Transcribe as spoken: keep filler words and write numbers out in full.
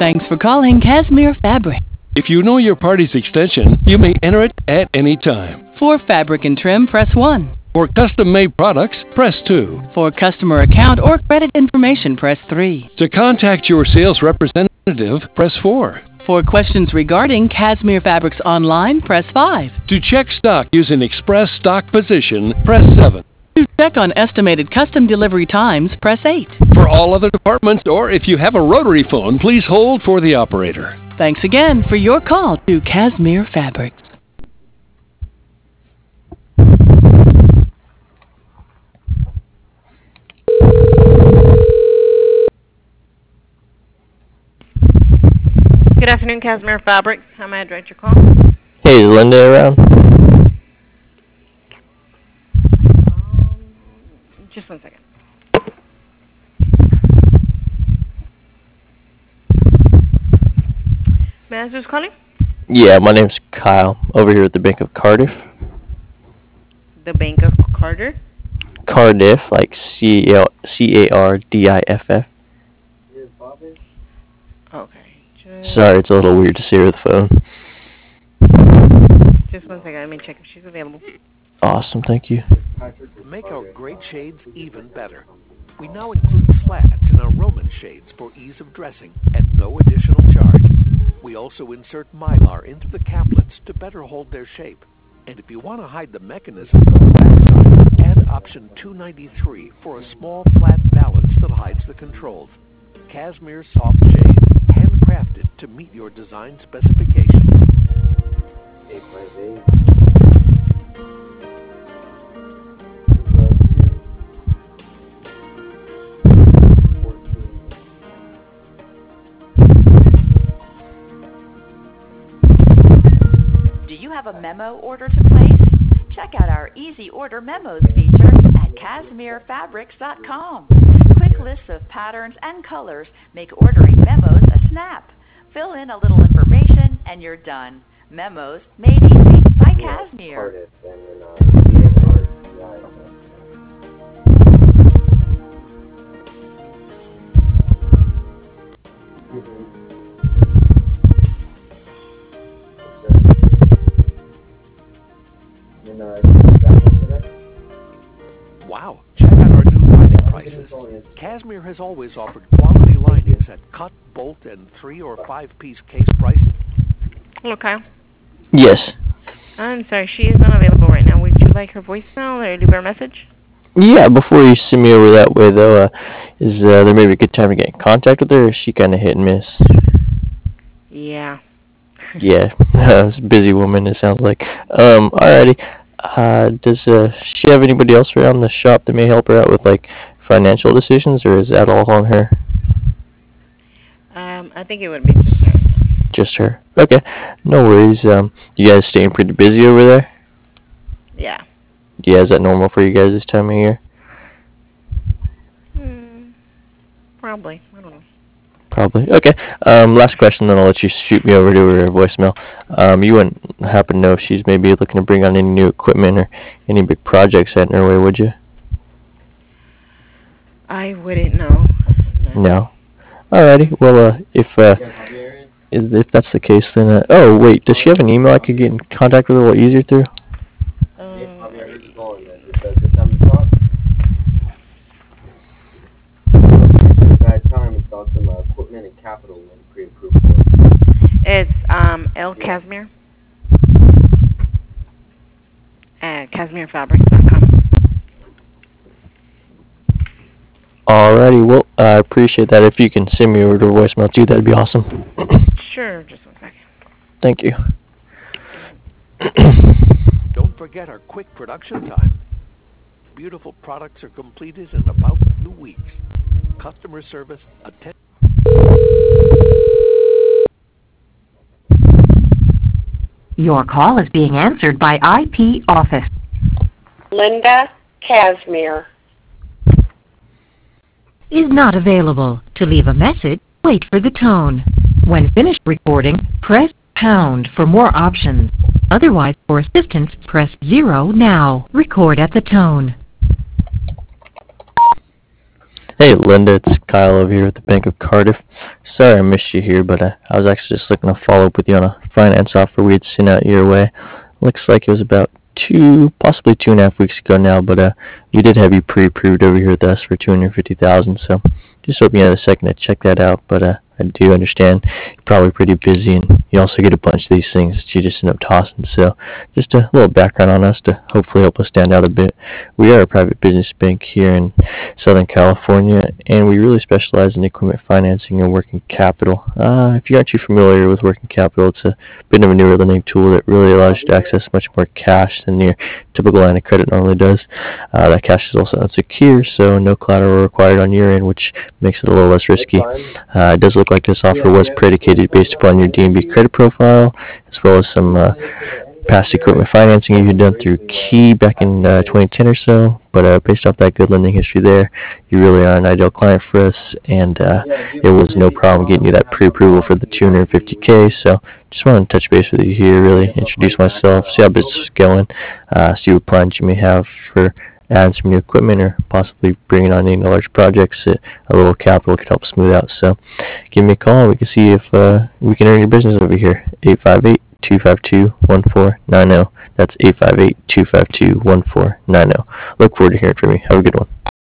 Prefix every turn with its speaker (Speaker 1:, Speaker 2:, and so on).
Speaker 1: Thanks for calling Casimir Fabric.
Speaker 2: If you know your party's extension, you may enter it at any time.
Speaker 1: For fabric and trim, press one.
Speaker 2: For custom-made products, press two.
Speaker 1: For customer account or credit information, press three.
Speaker 2: To contact your sales representative, press four.
Speaker 1: For questions regarding Casimir Fabrics online, press five.
Speaker 2: To check stock using Express Stock Position, press seven.
Speaker 1: To check on estimated custom delivery times, press eight.
Speaker 2: For all other departments, or if you have a rotary phone, please hold for the operator.
Speaker 1: Thanks again for your call to Casimir Fabrics.
Speaker 3: Good afternoon, Casimir Fabrics. How may I direct your call?
Speaker 4: Hey, is Linda around?
Speaker 3: Um, just one second. May I ask who's calling?
Speaker 4: Yeah, my name's Kyle, over here at the Bank of Cardiff.
Speaker 3: The Bank of Carter?
Speaker 4: Cardiff, like C A R D I F F.
Speaker 3: Okay. Just,
Speaker 4: Sorry, it's a little weird to see her with the phone.
Speaker 3: just one second. Let me check if she's available.
Speaker 4: Awesome, thank you.
Speaker 5: To make our great shades even better, we now include slats in our Roman shades for ease of dressing at no additional charge. We also insert Mylar into the caplets to better hold their shape. And if you want to hide the mechanism on the backside, add option two ninety-three for a small flat balance that hides the controls. Casimir soft shades, handcrafted to meet your design specifications.
Speaker 6: Do you have a memo order to place? Check out our Easy Order Memos feature at Casimir Fabrics dot com. Quick lists of patterns and colors make ordering memos a snap. Fill in a little information and you're done. Memos made easy by Casimir.
Speaker 5: Wow, check out our new lining prices. Casimir has always offered quality linings at cut, bolt, and three or five piece case prices.
Speaker 3: Hello, Kyle.
Speaker 4: Yes.
Speaker 3: I'm sorry, she is not available right now. Would you like her voicemail or leave her a message?
Speaker 4: Yeah, before you send me over that way, though, uh, is uh, there maybe a good time to get in contact with her, or is she kind of hit and miss?
Speaker 3: Yeah.
Speaker 4: Yeah, it's a busy woman, it sounds like. Um, alrighty. Uh, does uh, she have anybody else around the shop that may help her out with, like, financial decisions, or is that all on her?
Speaker 3: Um, I think it would be just her.
Speaker 4: Just her. Okay, no worries. Um, you guys staying pretty busy over there?
Speaker 3: Yeah.
Speaker 4: Yeah, is that normal for you guys this time of year?
Speaker 3: Hmm. Probably. I don't know.
Speaker 4: Probably. Okay. Um, last question, then I'll let you shoot me over to her voicemail. Um, you wouldn't happen to know if she's maybe looking to bring on any new equipment or any big projects heading her way, would you?
Speaker 3: I wouldn't know.
Speaker 4: No. no. Alrighty. Well, uh, if uh, if that's the case, then uh, oh wait, does she have an email I could get in contact with her a little easier through?
Speaker 3: It's um L Casimir at Casimir Fabrics dot com.
Speaker 4: Alrighty, well, I appreciate that. If you can send me over to a voicemail too, that'd be awesome.
Speaker 3: Sure, just one second.
Speaker 4: Thank you.
Speaker 5: Don't forget our quick production time. Beautiful products are completed in about two weeks. Customer service, attention.
Speaker 7: Your call is being answered by I P Office.
Speaker 8: Linda Casimir
Speaker 7: Is not available. To leave a message, wait for the tone. When finished recording, press pound for more options. Otherwise, for assistance, press zero now. Record at the tone.
Speaker 4: Hey Linda, it's Kyle over here with the Bank of Cardiff. Sorry I missed you here, but uh, I was actually just looking to follow up with you on a finance offer we had sent out your way. Looks like it was about two, possibly two and a half weeks ago now, but uh, we did have you pre-approved over here with us for two hundred fifty thousand dollars, so just hoping you had a second to check that out, but uh, I do understand you're probably pretty busy, and you also get a bunch of these things that you just end up tossing. So just a little background on us to hopefully help us stand out a bit. We are a private business bank here in Southern California, and we really specialize in equipment financing and working capital. Uh, if you aren't too familiar with working capital, it's a bit of a newer lending tool that really allows you to access much more cash than your typical line of credit normally does. Uh, that cash is also unsecure, so no collateral required on your end, which makes it a little less risky. Uh, it does look like this offer was predicated based upon your D N B credit profile, as well as some uh, past equipment financing you had done through Key back in uh, twenty ten or so. But uh, based off that good lending history there, you really are an ideal client for us, and uh, it was no problem getting you that pre-approval for the two hundred fifty K. So just wanted to touch base with you here, really introduce myself, see how business is going, uh, see what plans you may have for adding some new equipment or possibly bringing on any large projects that a little capital could help smooth out. So give me a call. We can see if uh, we can earn your business over here. eight five eight, two five two, one four nine zero. That's eight five eight, two five two, one four nine zero. Look forward to hearing from you. Have a good one.